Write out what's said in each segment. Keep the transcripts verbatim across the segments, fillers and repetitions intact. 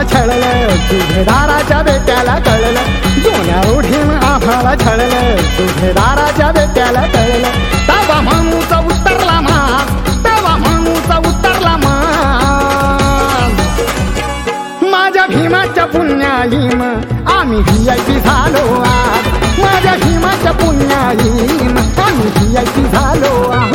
आम्हाला छळलं, सुभेदाराच्या बेट्याला कळलं. जुन्या रूढीनं आम्हाला छळलं, सुभेदाराच्या बेट्याला कळलं. तवा माणूस उतरला मास, तवा माणूस उतरला मास. माझ्या भीमाच्या पुण्याईन आम्ही व्ही आय पी झालो आज. माझ्या भीमाच्या पुण्याईन आम्ही व्ही आय पी झालो आज.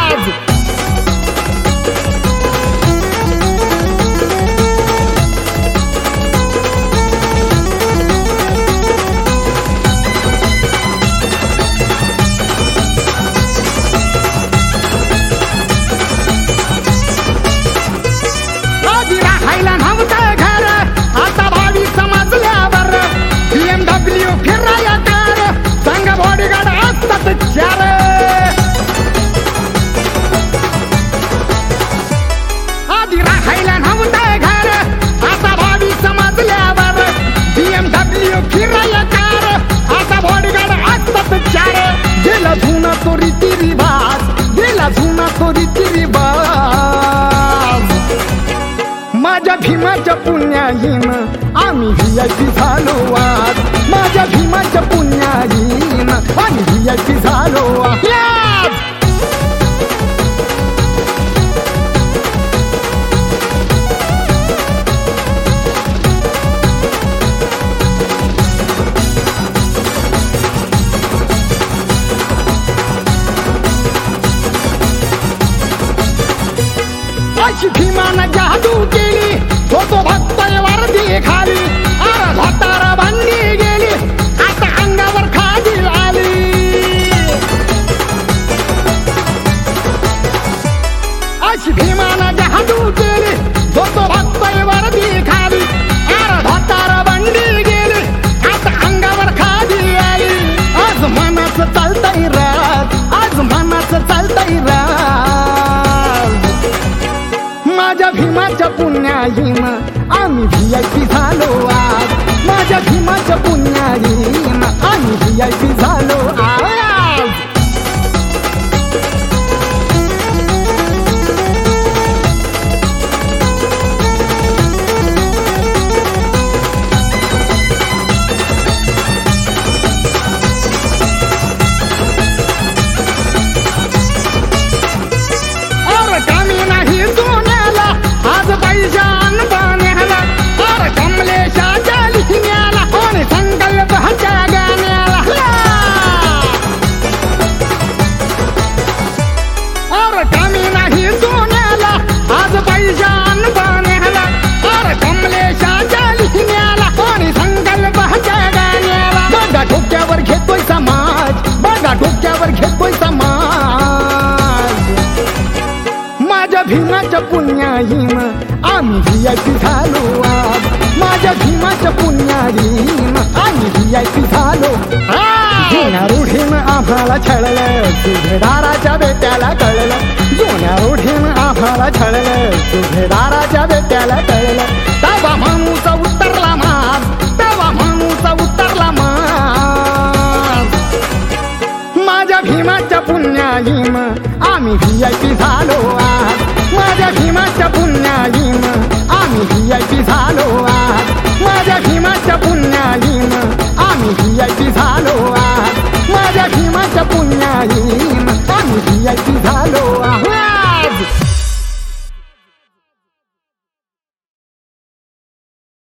आधी राहायला नव्हतं घर, आता भावी समजल्यावर बीएमडब्ल्यू फिराया कार, आता बॉडीगार्ड असतात चार. गेला जुना तो रीती रिवाज, गेला जुना तो रीती रिवाज. माझ्या भीमाच्या पुण्याईन आम्ही व्ही आय पी झालो आज. माझ्या भीमाच्या पुण्याईन आम्ही व्ही आय पी झालो आज. अशी भीमानं जादू केली, तो तो भक्त वर्दी खाली. अरे धोतार बांधली गेली, आता अंगावर खादी आली. अशी भीमानं जादू केली, तो तो भक्त वर्दी खाली. अरे धोतार बांधली गेली, आता अंगावर खादी आली. आज मनाचं चालतंय राज, आज मनाचं चालतंय राज. माझ्या भीमाच्या पुण्याईन आम्ही व्ही आय पी झालो आज. माझ्या भीमाच्या पुण्याईन आम्ही व्ही आय पी झालो आज. डोक्यावर घेतोय समाज, बघा डोक्यावर घेतोय समाज. माझ्या भीमाच्या पुण्याईन आम्ही व्ही आय पी झालो आज. माझ्या भीमाच्या पुण्याईन आम्ही व्ही आय पी झालो. जुन्या रूढीनं आम्हाला छळलं, सुभेदाराच्या बेट्याला कळलं. जुन्या रूढीनं आम्हाला छळलं, सुभेदाराच्या बेट्याला कळलं. तवा माणूस उतरला मास, तवा माणूस उतरला मास. माझ्या भीमाच्या पुण्याईन आम्ही व्ही आय पी झालो